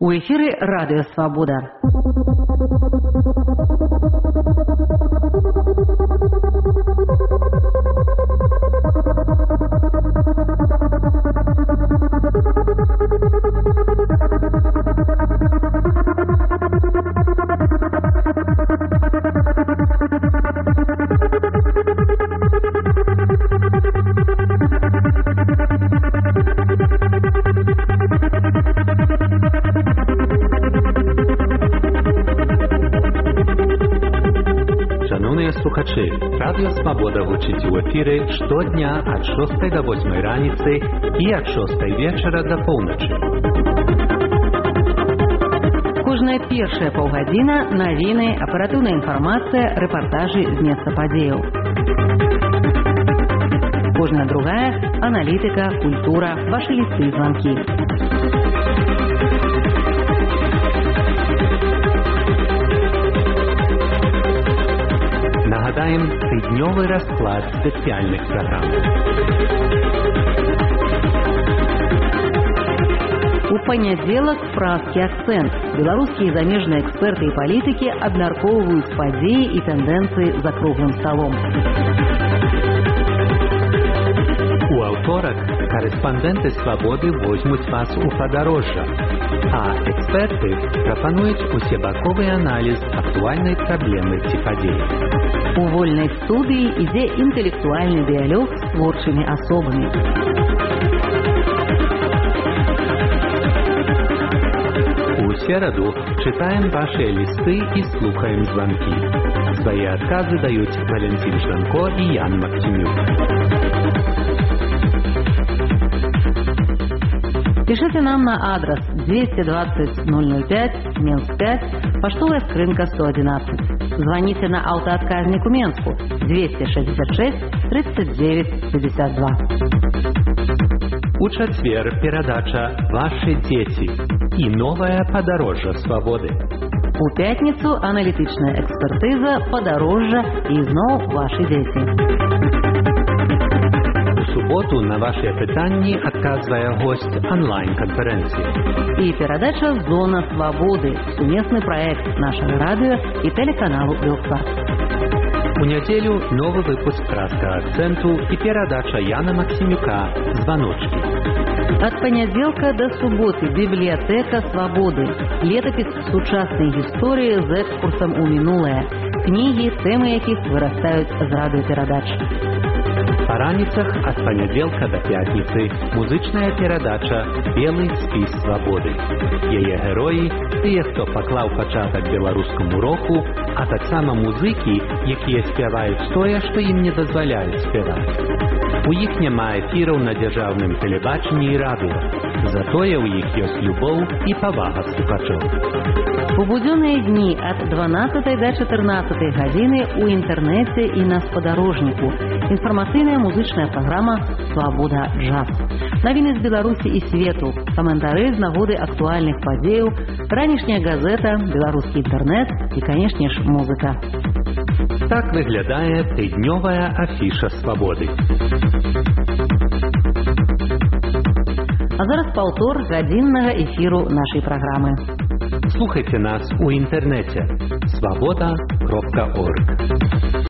У эфире «Радио Свобода». Шановні слухачі, Радіо Свобода звучить у ефірі щодня від 6 до 8 раниці і від 6 вечора до полночі. Кожная першая паўгадзіна навіны, аператыўная інфармацыя, рэпартажы з месца падзеяў. Кожная другая аналітыка, культура, ваши лісты і званкі. Нагадаем тыднёвы расклад спецыяльных праграм. У панядзелак празкі акцэнт. Беларускія і замежныя эксперты і палітыкі абмяркоўваюць падзеі і тэндэнцыі за круглым сталом. У аўторак корэспандэнты «Свободы» возьмуць вас у падарожжа, а эксперты прапануюць усебаковы аналіз актуальнай праблемы ці падзеі. У вольнай студыі ідзе інтэлектуальны дыялог з творчымі асобамі. У сераду читаем ваши листы и слухаем звонки. Свои отказы дают Валентин Жданко и Ян Максимюк. Пишите нам на адрес 220 005, Минск 5, поштовая скрынка 111. Звоните на автоотказник у Менску 266 39 52. У четверг передача «Ваши дети» и новое подорожжа свободы. У пятницу аналитичная экспертиза «Подорожжа» и снова «Ваши дети». У суботу на ваши пытанні отказывая гость онлайн-конференции. И передача «Зона свободы» – совместный проект нашего радио и телеканалу «Белфаст». У неделю новый выпуск «Краска акценту» и передача Яна Максимюка «Звоночки». От понеделька до субботы библиотека свободы. Летопись сучасной истории с экскурсом у минулое. Книги, темы яких вырастают з радиопередач. По раніцах от понеделька до пятницы музычная передача «Белый спіс свободы». Яе герои – тыя, хто паклаў пачатак беларускаму року, а таксама музыкі, якія спяваюць тое, што ім не дазваляюць спяваць. У іх няма эфіраў на дзяржаўным тэлебачанні і радыё. Затое ў іх ёсць любоў і павага слухачоў. У будённые дни от 12 до 14 гадзіны у интернете и на спадарожніку. Информационная музычная программа «Свобода джаз». Новины из Беларуси и свету, комментарии з нагоды актуальных падзеяў, ранішняя газета, беларускі интернет и, конечно ж, музыка. Так выглядае тыднёвая афіша свободы. А зараз паўтор гадзіннага эфіру нашай праграмы. Слухайте нас у интернете свобода.орг.